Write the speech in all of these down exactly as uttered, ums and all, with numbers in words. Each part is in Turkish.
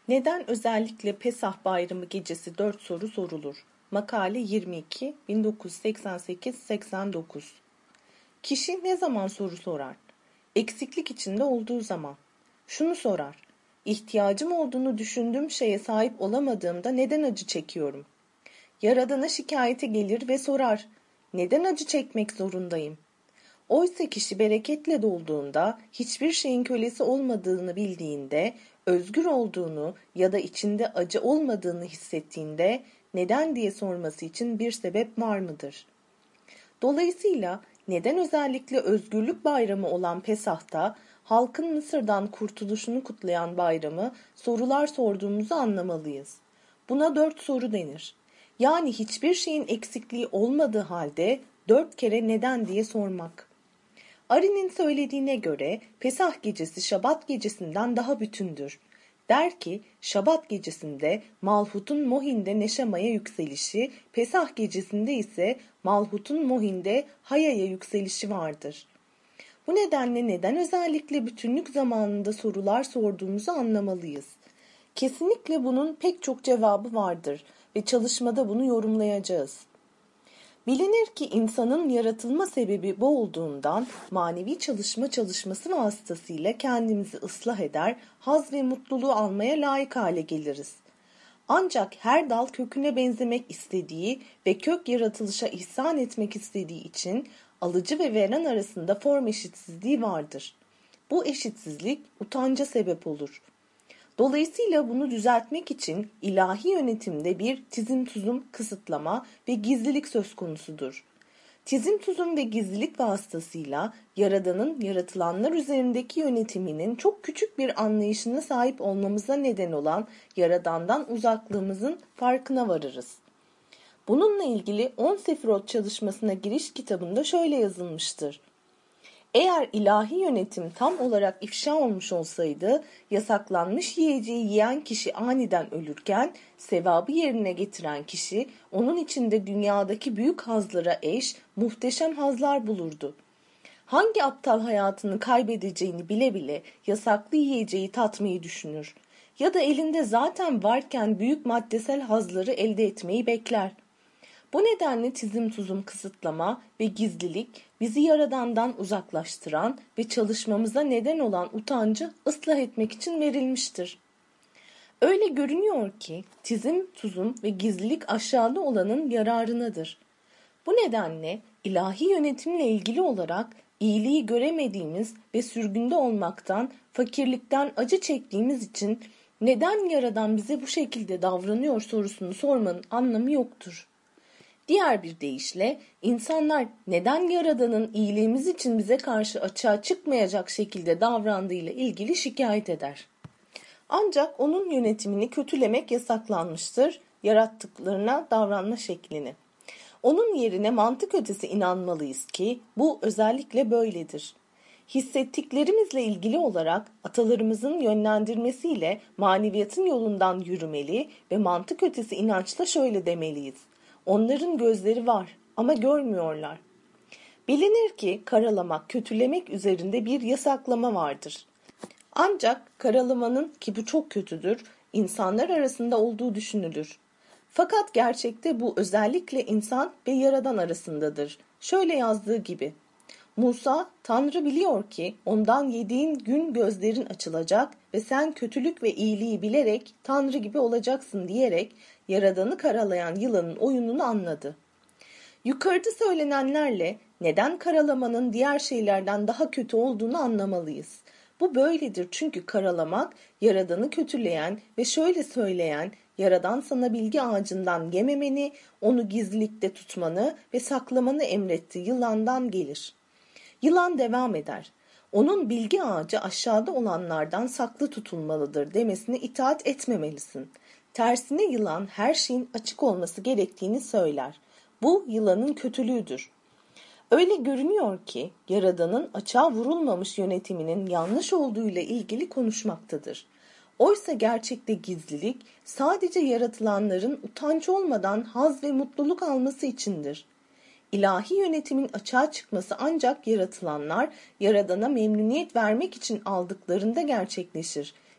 Neden özellikle Pesah Bayramı gecesi dört soru sorulur? Makale yirmi iki bin dokuz yüz seksen sekiz seksen dokuz. Kişi ne zaman soru sorar? Eksiklik içinde olduğu zaman. Şunu sorar: İhtiyacım olduğunu düşündüğüm şeye sahip olamadığımda neden acı çekiyorum? Yaradana şikayete gelir ve sorar: Neden acı çekmek zorundayım? Oysa kişi bereketle dolduğunda, hiçbir şeyin kölesi olmadığını bildiğinde, özgür olduğunu ya da içinde acı olmadığını hissettiğinde neden diye sorması için bir sebep var mıdır? Dolayısıyla neden özellikle özgürlük bayramı olan Pesah'ta halkın Mısır'dan kurtuluşunu kutlayan bayramı sorular sorduğumuzu anlamalıyız. Buna dört soru denir. Yani hiçbir şeyin eksikliği olmadığı halde dört kere neden diye sormak. Ari'nin söylediğine göre Pesah gecesi Şabat gecesinden daha bütündür. Der ki, Şabat gecesinde Malhut'un Mohin'de Neşama'ya yükselişi, Pesah gecesinde ise Malhut'un Mohin'de Haya'ya yükselişi vardır. Bu nedenle neden özellikle bütünlük zamanında sorular sorduğumuzu anlamalıyız. Kesinlikle bunun pek çok cevabı vardır ve çalışmada bunu yorumlayacağız. Bilinir ki insanın yaratılma sebebi bu olduğundan manevi çalışma çalışması vasıtasıyla kendimizi ıslah eder, haz ve mutluluğu almaya layık hale geliriz. Ancak her dal köküne benzemek istediği ve kök yaratılışa ihsan etmek istediği için alıcı ve veren arasında form eşitsizliği vardır. Bu eşitsizlik utanca sebep olur. Dolayısıyla bunu düzeltmek için ilahi yönetimde bir tizim tuzum kısıtlama ve gizlilik söz konusudur. Tizim tuzum ve gizlilik vasıtasıyla Yaradan'ın yaratılanlar üzerindeki yönetiminin çok küçük bir anlayışına sahip olmamıza neden olan Yaradan'dan uzaklığımızın farkına varırız. Bununla ilgili on Sefirot çalışmasına giriş kitabında şöyle yazılmıştır. Eğer ilahi yönetim tam olarak ifşa olmuş olsaydı, yasaklanmış yiyeceği yiyen kişi aniden ölürken, sevabı yerine getiren kişi, onun içinde dünyadaki büyük hazlara eş, muhteşem hazlar bulurdu. Hangi aptal hayatını kaybedeceğini bile bile yasaklı yiyeceği tatmayı düşünür? Ya da elinde zaten varken büyük maddesel hazları elde etmeyi bekler. Bu nedenle tizim tuzum kısıtlama ve gizlilik bizi Yaradan'dan uzaklaştıran ve çalışmamıza neden olan utancı ıslah etmek için verilmiştir. Öyle görünüyor ki tizim tuzum ve gizlilik aşağıda olanın yararınadır. Bu nedenle ilahi yönetimle ilgili olarak iyiliği göremediğimiz ve sürgünde olmaktan, fakirlikten acı çektiğimiz için neden Yaradan bize bu şekilde davranıyor sorusunu sormanın anlamı yoktur. Diğer bir deyişle insanlar neden Yaradan'ın iyiliğimiz için bize karşı açığa çıkmayacak şekilde davrandığıyla ilgili şikayet eder. Ancak onun yönetimini kötülemek yasaklanmıştır, yarattıklarına davranma şeklini. Onun yerine mantık ötesi inanmalıyız ki bu özellikle böyledir. Hissettiklerimizle ilgili olarak atalarımızın yönlendirmesiyle maneviyatın yolundan yürümeli ve mantık ötesi inançla şöyle demeliyiz. Onların gözleri var ama görmüyorlar. Bilinir ki karalamak, kötülemek üzerinde bir yasaklama vardır. Ancak karalamanın, ki bu çok kötüdür, insanlar arasında olduğu düşünülür. Fakat gerçekte bu özellikle insan ve Yaradan arasındadır. Şöyle yazdığı gibi: Musa, Tanrı biliyor ki ondan yediğin gün gözlerin açılacak ve sen kötülük ve iyiliği bilerek Tanrı gibi olacaksın diyerek Yaradan'ı karalayan yılanın oyununu anladı. Yukarıda söylenenlerle neden karalamanın diğer şeylerden daha kötü olduğunu anlamalıyız. Bu böyledir çünkü karalamak, Yaradan'ı kötüleyen ve şöyle söyleyen, Yaradan sana bilgi ağacından yememeni, onu gizlilikte tutmanı ve saklamanı emretti yılandan gelir. Yılan devam eder. Onun bilgi ağacı aşağıda olanlardan saklı tutulmalıdır demesine itaat etmemelisin. Tersine yılan her şeyin açık olması gerektiğini söyler. Bu yılanın kötülüğüdür. Öyle görünüyor ki Yaradan'ın açığa vurulmamış yönetiminin yanlış olduğuyla ilgili konuşmaktadır. Oysa gerçekte gizlilik sadece yaratılanların utanç olmadan haz ve mutluluk alması içindir. İlahi yönetimin açığa çıkması ancak yaratılanlar Yaradan'a memnuniyet vermek için aldıklarında gerçekleşir.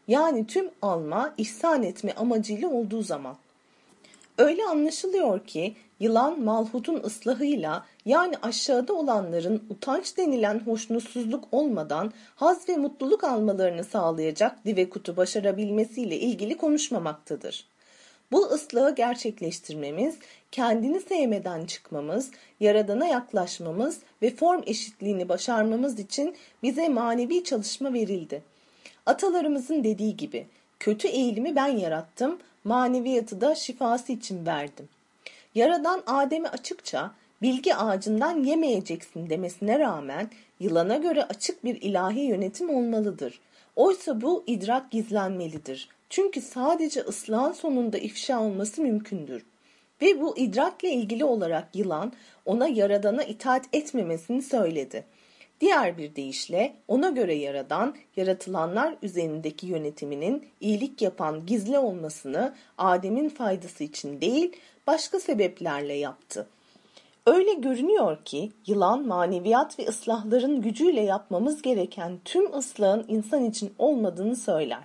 Yani tüm alma, ihsan etme amacıyla olduğu zaman. Öyle anlaşılıyor ki yılan malhutun ıslahıyla, yani aşağıda olanların utanç denilen hoşnutsuzluk olmadan haz ve mutluluk almalarını sağlayacak divekutu başarabilmesiyle ilgili konuşmamaktadır. Bu ıslahı gerçekleştirmemiz, kendini sevmeden çıkmamız, Yaradan'a yaklaşmamız ve form eşitliğini başarmamız için bize manevi çalışma verildi. Atalarımızın dediği gibi, kötü eğilimi ben yarattım, maneviyatı da şifası için verdim. Yaradan Adem'e açıkça bilgi ağacından yemeyeceksin demesine rağmen yılana göre açık bir ilahi yönetim olmalıdır. Oysa bu idrak gizlenmelidir. Çünkü sadece ıslahın sonunda ifşa olması mümkündür. Ve bu idrakle ilgili olarak yılan ona Yaradan'a itaat etmemesini söyledi. Diğer bir deyişle ona göre Yaradan, yaratılanlar üzerindeki yönetiminin iyilik yapan gizli olmasını Adem'in faydası için değil, başka sebeplerle yaptı. Öyle görünüyor ki yılan maneviyat ve ıslahların gücüyle yapmamız gereken tüm ıslahın insan için olmadığını söyler.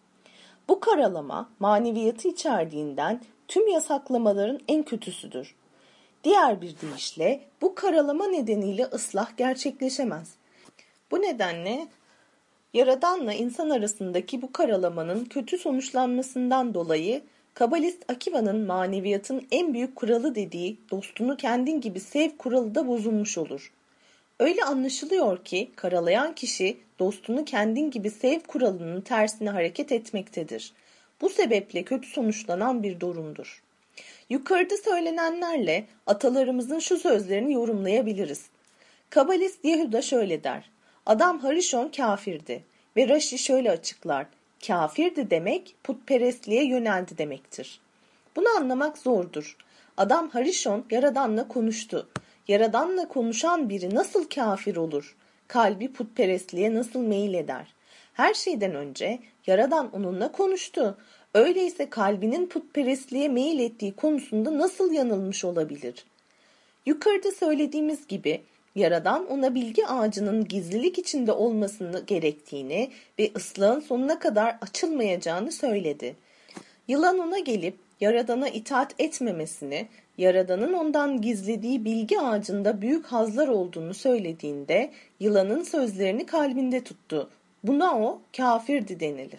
Bu karalama maneviyatı içerdiğinden tüm yasaklamaların en kötüsüdür. Diğer bir deyişle bu karalama nedeniyle ıslah gerçekleşemez. Bu nedenle Yaradan'la insan arasındaki bu karalamanın kötü sonuçlanmasından dolayı Kabalist Akiva'nın maneviyatın en büyük kuralı dediği dostunu kendin gibi sev kuralı da bozulmuş olur. Öyle anlaşılıyor ki karalayan kişi dostunu kendin gibi sev kuralının tersine hareket etmektedir. Bu sebeple kötü sonuçlanan bir durumdur. Yukarıda söylenenlerle atalarımızın şu sözlerini yorumlayabiliriz. Kabalist Yehuda şöyle der: Adam Harishon kafirdi ve Rashi şöyle açıklar: Kafirdi demek putperestliğe yöneldi demektir. Bunu anlamak zordur. Adam Harishon Yaradan'la konuştu. Yaradan'la konuşan biri nasıl kafir olur? Kalbi putperestliğe nasıl meyil eder? Her şeyden önce Yaradan onunla konuştu. Öyleyse kalbinin putperestliğe meyil ettiği konusunda nasıl yanılmış olabilir? Yukarıda söylediğimiz gibi Yaradan ona bilgi ağacının gizlilik içinde olmasını gerektiğini ve ıslahın sonuna kadar açılmayacağını söyledi. Yılan ona gelip Yaradan'a itaat etmemesini, Yaradan'ın ondan gizlediği bilgi ağacında büyük hazlar olduğunu söylediğinde yılanın sözlerini kalbinde tuttu. Buna o kafirdi denilir.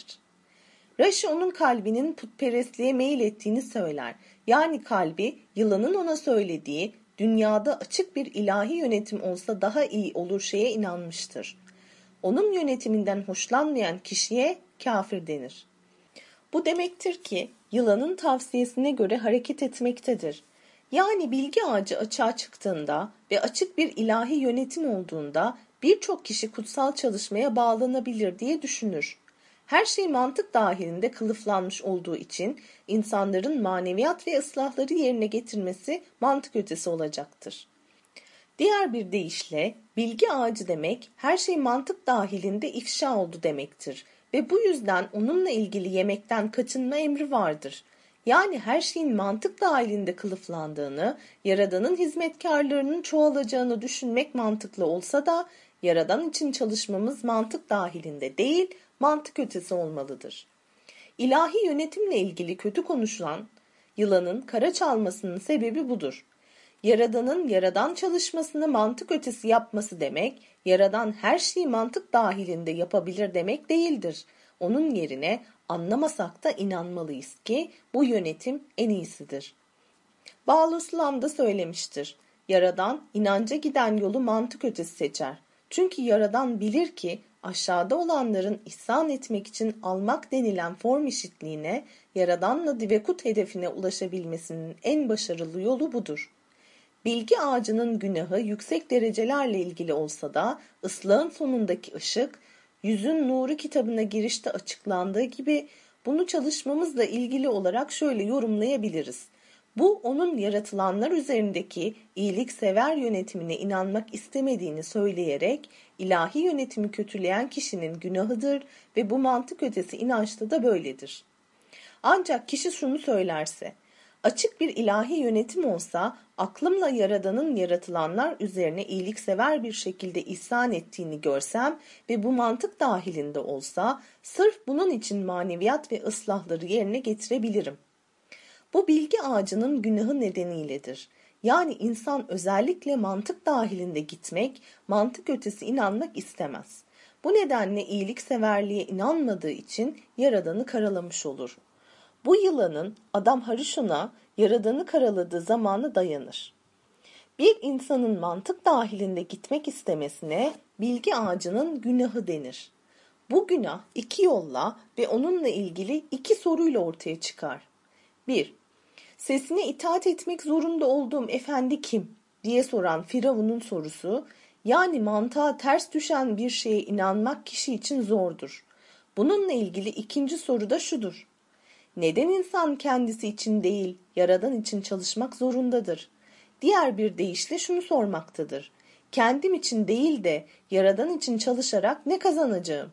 Rashi onun kalbinin putperestliğe meyil ettiğini söyler. Yani kalbi yılanın ona söylediği dünyada açık bir ilahi yönetim olsa daha iyi olur şeye inanmıştır. Onun yönetiminden hoşlanmayan kişiye kafir denir. Bu demektir ki yılanın tavsiyesine göre hareket etmektedir. Yani bilgi ağacı açığa çıktığında ve açık bir ilahi yönetim olduğunda birçok kişi kutsal çalışmaya bağlanabilir diye düşünür. Her şey mantık dahilinde kılıflanmış olduğu için insanların maneviyat ve ıslahları yerine getirmesi mantık ötesi olacaktır. Diğer bir deyişle bilgi ağacı demek her şey mantık dahilinde ifşa oldu demektir ve bu yüzden onunla ilgili yemekten kaçınma emri vardır. Yani her şeyin mantık dahilinde kılıflandığını, Yaradan'ın hizmetkarlarının çoğalacağını düşünmek mantıklı olsa da Yaradan için çalışmamız mantık dahilinde değil, mantık ötesi olmalıdır. İlahi yönetimle ilgili kötü konuşulan yılanın kara çalmasının sebebi budur. Yaradan'ın Yaradan çalışmasını mantık ötesi yapması demek, Yaradan her şeyi mantık dahilinde yapabilir demek değildir. Onun yerine anlamasak da inanmalıyız ki bu yönetim en iyisidir. Bağloslam da söylemiştir. Yaradan inanca giden yolu mantık ötesi seçer. Çünkü Yaradan bilir ki aşağıda olanların ihsan etmek için almak denilen form eşitliğine, Yaradan'la divekut hedefine ulaşabilmesinin en başarılı yolu budur. Bilgi ağacının günahı yüksek derecelerle ilgili olsa da ıslahın sonundaki ışık, Yüzün Nuru kitabına girişte açıklandığı gibi bunu çalışmamızla ilgili olarak şöyle yorumlayabiliriz. Bu onun yaratılanlar üzerindeki iyiliksever yönetimine inanmak istemediğini söyleyerek ilahi yönetimi kötüleyen kişinin günahıdır ve bu mantık ötesi inançta da böyledir. Ancak kişi şunu söylerse, Açık bir ilahi yönetim olsa, aklımla Yaradan'ın yaratılanlar üzerine iyiliksever bir şekilde ihsan ettiğini görsem ve bu mantık dahilinde olsa, sırf bunun için maneviyat ve ıslahları yerine getirebilirim. Bu bilgi ağacının günahı nedeniyledir. Yani insan özellikle mantık dahilinde gitmek, mantık ötesi inanmak istemez. Bu nedenle iyilikseverliğe inanmadığı için Yaradan'ı karalamış olur. Bu yılanın adam Harishuna Yaradan'ı karaladığı zamanı dayanır. Bir insanın mantık dahilinde gitmek istemesine bilgi ağacının günahı denir. Bu günah iki yolla ve onunla ilgili iki soruyla ortaya çıkar. bir. Sesine itaat etmek zorunda olduğum efendi kim diye soran Firavun'un sorusu, yani mantığa ters düşen bir şeye inanmak kişi için zordur. Bununla ilgili ikinci soru da şudur. Neden insan kendisi için değil, Yaradan için çalışmak zorundadır? Diğer bir deyişle şunu sormaktadır. Kendim için değil de Yaradan için çalışarak ne kazanacağım?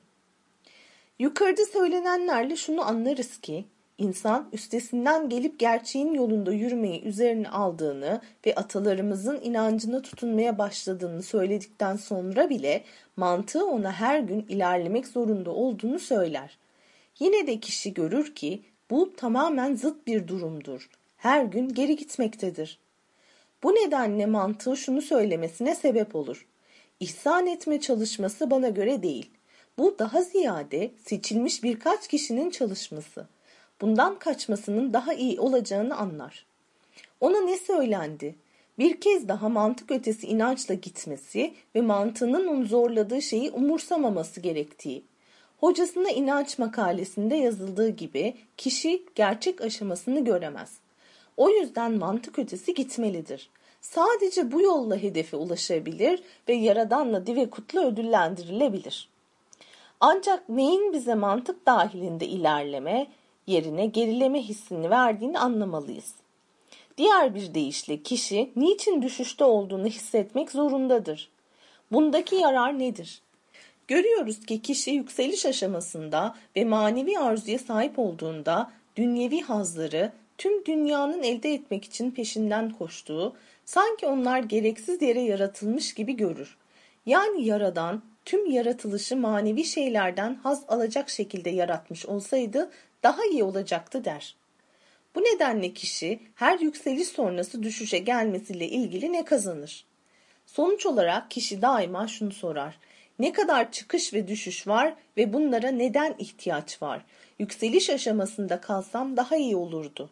Yukarıda söylenenlerle şunu anlarız ki, İnsan üstesinden gelip gerçeğin yolunda yürümeyi üzerine aldığını ve atalarımızın inancına tutunmaya başladığını söyledikten sonra bile mantığı ona her gün ilerlemek zorunda olduğunu söyler. Yine de kişi görür ki bu tamamen zıt bir durumdur. Her gün geri gitmektedir. Bu nedenle mantığı şunu söylemesine sebep olur. İhsan etme çalışması bana göre değil. Bu daha ziyade seçilmiş birkaç kişinin çalışması. Bundan kaçmasının daha iyi olacağını anlar. Ona ne söylendi? Bir kez daha mantık ötesi inançla gitmesi ve mantığının onu zorladığı şeyi umursamaması gerektiği. Hocasına inanç makalesinde yazıldığı gibi kişi gerçek aşamasını göremez. O yüzden mantık ötesi gitmelidir. Sadece bu yolla hedefe ulaşabilir ve Yaradan'la dive kutlu ödüllendirilebilir. Ancak neyin bize mantık dahilinde ilerleme yerine gerileme hissini verdiğini anlamalıyız. Diğer bir deyişle kişi niçin düşüşte olduğunu hissetmek zorundadır. Bundaki yarar nedir? Görüyoruz ki kişi yükseliş aşamasında ve manevi arzuya sahip olduğunda dünyevi hazları tüm dünyanın elde etmek için peşinden koştuğu, sanki onlar gereksiz yere yaratılmış gibi görür. Yani Yaradan tüm yaratılışı manevi şeylerden haz alacak şekilde yaratmış olsaydı daha iyi olacaktı der. Bu nedenle kişi her yükseliş sonrası düşüşe gelmesiyle ilgili ne kazanır? Sonuç olarak kişi daima şunu sorar. Ne kadar çıkış ve düşüş var ve bunlara neden ihtiyaç var? Yükseliş aşamasında kalsam daha iyi olurdu.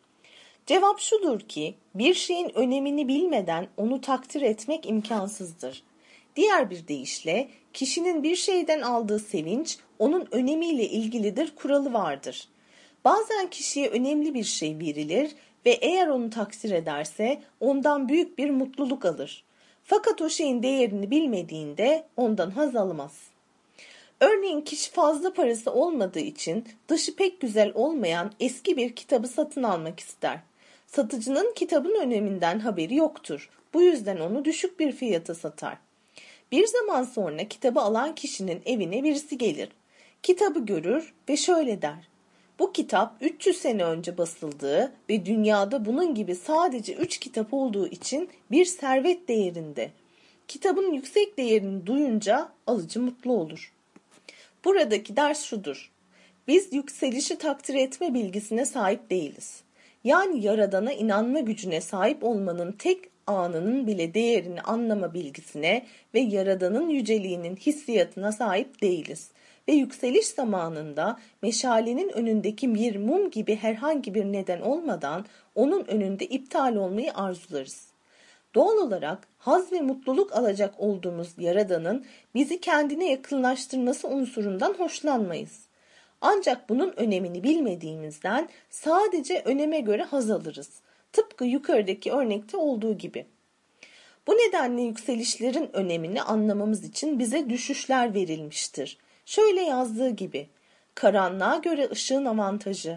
Cevap şudur ki, bir şeyin önemini bilmeden onu takdir etmek imkansızdır. Diğer bir deyişle, kişinin bir şeyden aldığı sevinç, onun önemiyle ilgilidir kuralı vardır. Bazen kişiye önemli bir şey verilir ve eğer onu takdir ederse ondan büyük bir mutluluk alır. Fakat o şeyin değerini bilmediğinde ondan haz almaz. Örneğin kişi fazla parası olmadığı için dışı pek güzel olmayan eski bir kitabı satın almak ister. Satıcının kitabın öneminden haberi yoktur. Bu yüzden onu düşük bir fiyata satar. Bir zaman sonra kitabı alan kişinin evine birisi gelir. Kitabı görür ve şöyle der. Bu kitap üç yüz sene önce basıldığı ve dünyada bunun gibi sadece üç kitap olduğu için bir servet değerinde. Kitabın yüksek değerini duyunca alıcı mutlu olur. Buradaki ders şudur. Biz yükselişi takdir etme bilgisine sahip değiliz. Yani Yaradan'a inanma gücüne sahip olmanın tek anının bile değerini anlama bilgisine ve Yaradan'ın yüceliğinin hissiyatına sahip değiliz. Ve yükseliş zamanında meşalenin önündeki bir mum gibi herhangi bir neden olmadan onun önünde iptal olmayı arzularız. Doğal olarak haz ve mutluluk alacak olduğumuz Yaradan'ın bizi kendine yakınlaştırması unsurundan hoşlanmayız. Ancak bunun önemini bilmediğimizden sadece öneme göre haz alırız. Tıpkı yukarıdaki örnekte olduğu gibi. Bu nedenle yükselişlerin önemini anlamamız için bize düşüşler verilmiştir. Şöyle yazdığı gibi, karanlığa göre ışığın avantajı.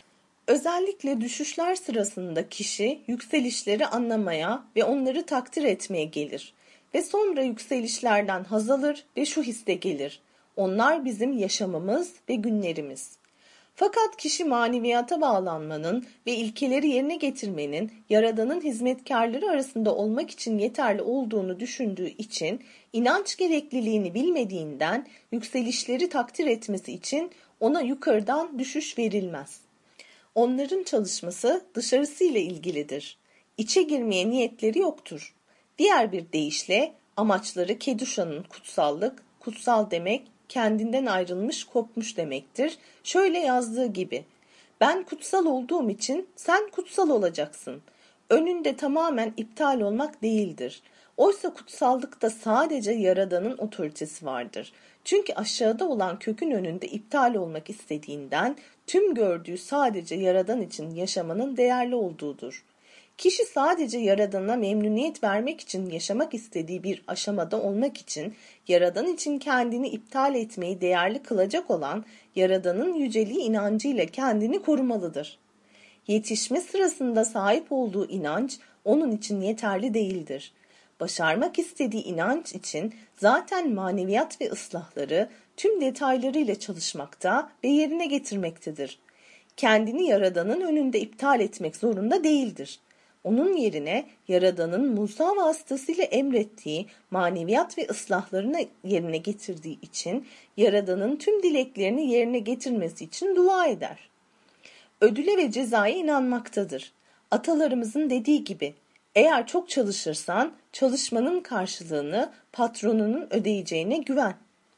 Özellikle düşüşler sırasında kişi yükselişleri anlamaya ve onları takdir etmeye gelir. Ve sonra yükselişlerden haz alır ve şu hisse gelir. Onlar bizim yaşamımız ve günlerimiz. Fakat kişi maneviyata bağlanmanın ve ilkeleri yerine getirmenin Yaradan'ın hizmetkarları arasında olmak için yeterli olduğunu düşündüğü için inanç gerekliliğini bilmediğinden yükselişleri takdir etmesi için ona yukarıdan düşüş verilmez. Onların çalışması dışarısıyla ilgilidir. İçe girmeye niyetleri yoktur. Diğer bir deyişle amaçları Keduşa'nın kutsallık, kutsal demek kendinden ayrılmış, kopmuş demektir. Şöyle yazdığı gibi: ben kutsal olduğum için sen kutsal olacaksın. Önünde tamamen iptal olmak değildir. Oysa kutsallıkta sadece Yaradan'ın otoritesi vardır. Çünkü aşağıda olan kökün önünde iptal olmak istediğinden tüm gördüğü sadece Yaradan için yaşamanın değerli olduğudur. Kişi sadece Yaradan'a memnuniyet vermek için yaşamak istediği bir aşamada olmak için Yaradan için kendini iptal etmeyi değerli kılacak olan Yaradan'ın yüceliği inancıyla kendini korumalıdır. Yetişme sırasında sahip olduğu inanç onun için yeterli değildir. Başarmak istediği inanç için zaten maneviyat ve ıslahları tüm detaylarıyla çalışmakta ve yerine getirmektedir. Kendini Yaradan'ın önünde iptal etmek zorunda değildir. Onun yerine Yaradan'ın Musa vasıtasıyla emrettiği maneviyat ve ıslahlarını yerine getirdiği için Yaradan'ın tüm dileklerini yerine getirmesi için dua eder. Ödüle ve cezaya inanmaktadır. Atalarımızın dediği gibi, eğer çok çalışırsan çalışmanın karşılığını patronunun ödeyeceğine güven.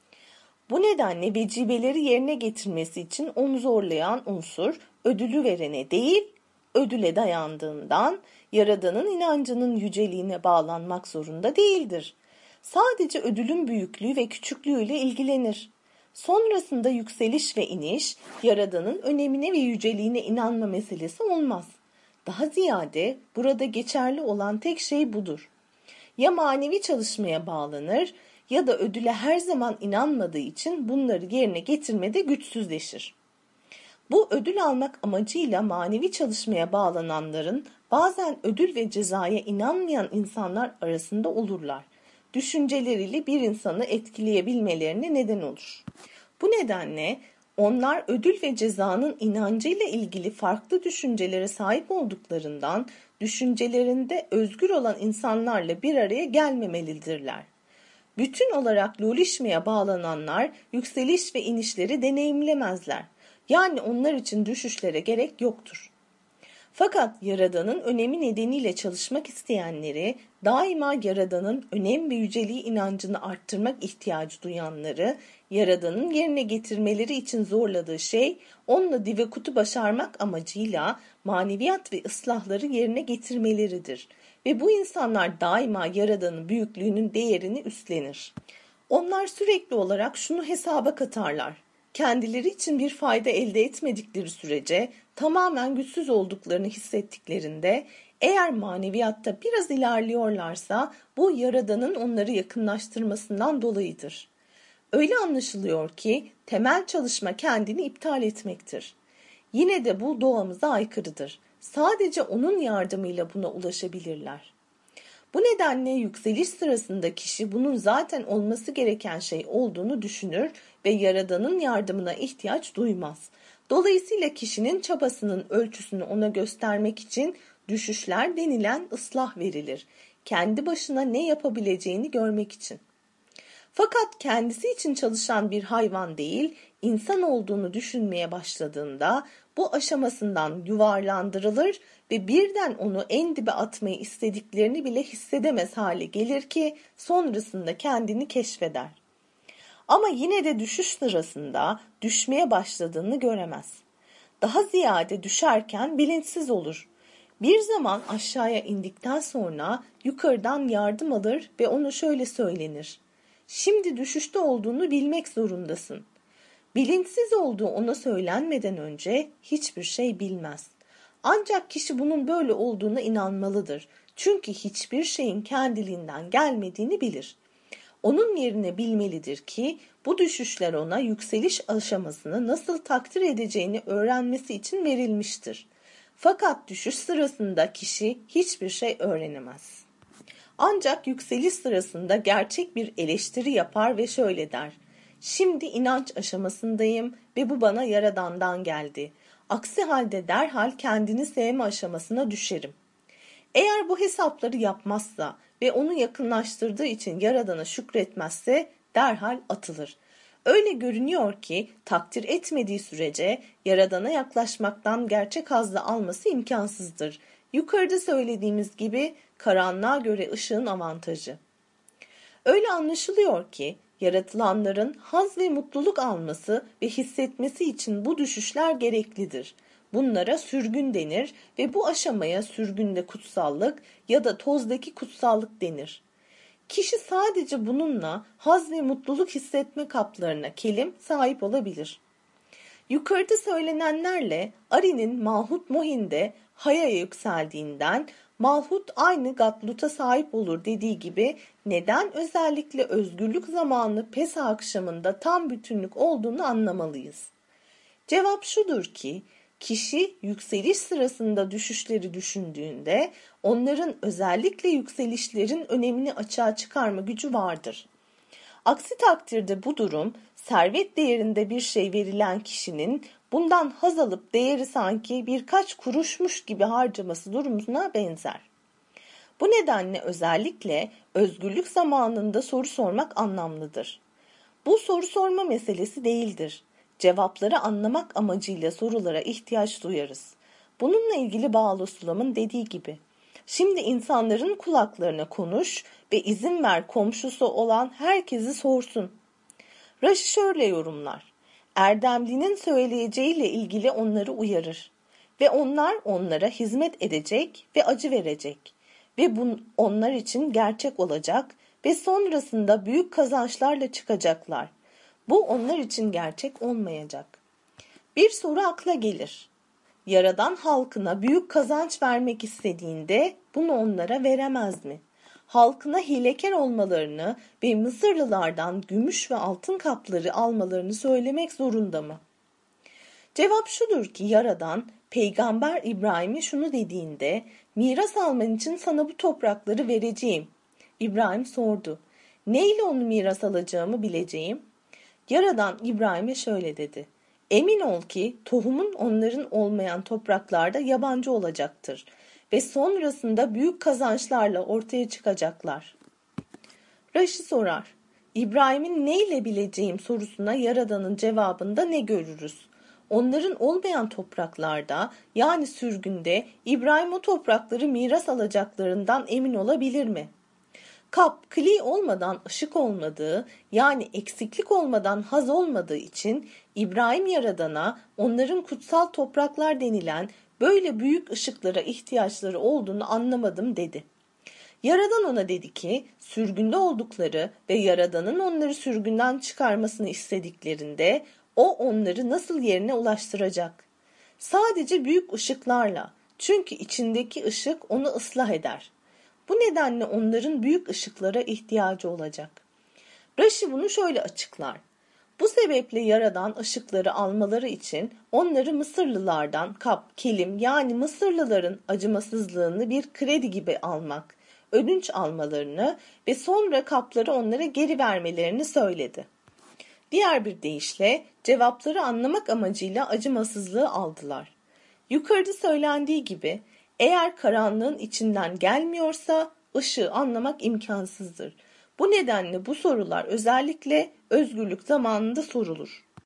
Bu nedenle vecibeleri yerine getirmesi için onu zorlayan unsur ödülü verene değil, ödüle dayandığından Yaradan'ın inancının yüceliğine bağlanmak zorunda değildir. Sadece ödülün büyüklüğü ve küçüklüğüyle ilgilenir. Sonrasında yükseliş ve iniş, Yaradan'ın önemine ve yüceliğine inanma meselesi olmaz. Daha ziyade burada geçerli olan tek şey budur. Ya manevi çalışmaya bağlanır ya da ödüle her zaman inanmadığı için bunları yerine getirmede güçsüzleşir. Bu ödül almak amacıyla manevi çalışmaya bağlananların bazen ödül ve cezaya inanmayan insanlar arasında olurlar. Düşünceleriyle bir insanı etkileyebilmelerine neden olur. Bu nedenle onlar ödül ve cezanın inancıyla ilgili farklı düşüncelere sahip olduklarından düşüncelerinde özgür olan insanlarla bir araya gelmemelidirler. Bütün olarak lolişmeye bağlananlar yükseliş ve inişleri deneyimlemezler. Yani onlar için düşüşlere gerek yoktur. Fakat Yaradan'ın önemi nedeniyle çalışmak isteyenleri, daima Yaradan'ın önem ve yüceliği inancını arttırmak ihtiyacı duyanları, Yaradan'ın yerine getirmeleri için zorladığı şey, onunla divekutu başarmak amacıyla maneviyat ve ıslahları yerine getirmeleridir. Ve bu insanlar daima Yaradan'ın büyüklüğünün değerini üstlenir. Onlar sürekli olarak şunu hesaba katarlar: kendileri için bir fayda elde etmedikleri sürece tamamen güçsüz olduklarını hissettiklerinde eğer maneviyatta biraz ilerliyorlarsa bu Yaradan'ın onları yakınlaştırmasından dolayıdır. Öyle anlaşılıyor ki temel çalışma kendini iptal etmektir. Yine de bu doğamıza aykırıdır. Sadece onun yardımıyla buna ulaşabilirler. Bu nedenle yükseliş sırasında kişi bunun zaten olması gereken şey olduğunu düşünür ve Yaradan'ın yardımına ihtiyaç duymaz. Dolayısıyla kişinin çabasının ölçüsünü ona göstermek için düşüşler denilen ıslah verilir. Kendi başına ne yapabileceğini görmek için. Fakat kendisi için çalışan bir hayvan değil, insan olduğunu düşünmeye başladığında bu aşamasından yuvarlandırılır ve birden onu en dibe atmayı istediklerini bile hissedemez hale gelir ki sonrasında kendini keşfeder. Ama yine de düşüş sırasında düşmeye başladığını göremez. Daha ziyade düşerken bilinçsiz olur. Bir zaman aşağıya indikten sonra yukarıdan yardım alır ve ona şöyle söylenir: şimdi düşüşte olduğunu bilmek zorundasın. Bilinçsiz olduğu ona söylenmeden önce hiçbir şey bilmez. Ancak kişi bunun böyle olduğuna inanmalıdır. Çünkü hiçbir şeyin kendiliğinden gelmediğini bilir. Onun yerine bilmelidir ki bu düşüşler ona yükseliş aşamasını nasıl takdir edeceğini öğrenmesi için verilmiştir. Fakat düşüş sırasında kişi hiçbir şey öğrenemez. Ancak yükseliş sırasında gerçek bir eleştiri yapar ve şöyle der: Şimdi inanç aşamasındayım ve bu bana Yaradan'dan geldi. Aksi halde derhal kendini sevme aşamasına düşerim. Eğer bu hesapları yapmazsa ve onu yakınlaştırdığı için Yaradan'a şükretmezse derhal atılır. Öyle görünüyor ki takdir etmediği sürece Yaradan'a yaklaşmaktan gerçek hazzı alması imkansızdır. Yukarıda söylediğimiz gibi karanlığa göre ışığın avantajı. Öyle anlaşılıyor ki yaratılanların haz ve mutluluk alması ve hissetmesi için bu düşüşler gereklidir. Bunlara sürgün denir ve bu aşamaya sürgünde kutsallık ya da tozdaki kutsallık denir. Kişi sadece bununla haz ve mutluluk hissetme kaplarına kelim sahip olabilir. Yukarıda söylenenlerle Ari'nin Malhut Mohin'de Haya'ya yükseldiğinden Malhut aynı Gatlut'a sahip olur dediği gibi neden özellikle özgürlük zamanı Pesah akşamında tam bütünlük olduğunu anlamalıyız. Cevap şudur ki kişi yükseliş sırasında düşüşleri düşündüğünde onların özellikle yükselişlerin önemini açığa çıkarma gücü vardır. Aksi takdirde bu durum servet değerinde bir şey verilen kişinin bundan haz alıp değeri sanki birkaç kuruşmuş gibi harcaması durumuna benzer. Bu nedenle özellikle özgürlük zamanında soru sormak anlamlıdır. Bu soru sorma meselesi değildir. Cevapları anlamak amacıyla sorulara ihtiyaç duyarız. Bununla ilgili Bağlı Sulam'ın dediği gibi, şimdi insanların kulaklarına konuş ve izin ver komşusu olan herkesi sorsun. Rashi şöyle yorumlar, erdemlinin söyleyeceğiyle ilgili onları uyarır ve onlar onlara hizmet edecek ve acı verecek ve bu onlar için gerçek olacak ve sonrasında büyük kazançlarla çıkacaklar. Bu onlar için gerçek olmayacak. Bir soru akla gelir. Yaradan halkına büyük kazanç vermek istediğinde bunu onlara veremez mi? Halkına hilekar olmalarını ve Mısırlılardan gümüş ve altın kapları almalarını söylemek zorunda mı? Cevap şudur ki Yaradan Peygamber İbrahim'e şunu dediğinde miras alman için sana bu toprakları vereceğim. İbrahim sordu. Neyle onu miras alacağımı bileceğim? Yaradan İbrahim'e şöyle dedi. Emin ol ki tohumun onların olmayan topraklarda yabancı olacaktır ve sonrasında büyük kazançlarla ortaya çıkacaklar. Rashi sorar. İbrahim'in neyle bileceğim sorusuna Yaradan'ın cevabında ne görürüz? Onların olmayan topraklarda yani sürgünde İbrahim o toprakları miras alacaklarından emin olabilir mi? Kap, kli olmadan ışık olmadığı yani eksiklik olmadan haz olmadığı için İbrahim Yaradan'a onların kutsal topraklar denilen böyle büyük ışıklara ihtiyaçları olduğunu anlamadım dedi. Yaradan ona dedi ki sürgünde oldukları ve Yaradan'ın onları sürgünden çıkarmasını istediklerinde o onları nasıl yerine ulaştıracak? Sadece büyük ışıklarla, çünkü içindeki ışık onu ıslah eder. Bu nedenle onların büyük ışıklara ihtiyacı olacak. Rashi bunu şöyle açıklar. Bu sebeple Yaradan ışıkları almaları için onları Mısırlılardan kap, kelim yani Mısırlıların acımasızlığını bir kredi gibi almak, ödünç almalarını ve sonra kapları onlara geri vermelerini söyledi. Diğer bir deyişle cevapları anlamak amacıyla acımasızlığı aldılar. Yukarıda söylendiği gibi eğer karanlığın içinden gelmiyorsa ışığı anlamak imkansızdır. Bu nedenle bu sorular özellikle özgürlük zamanında sorulur.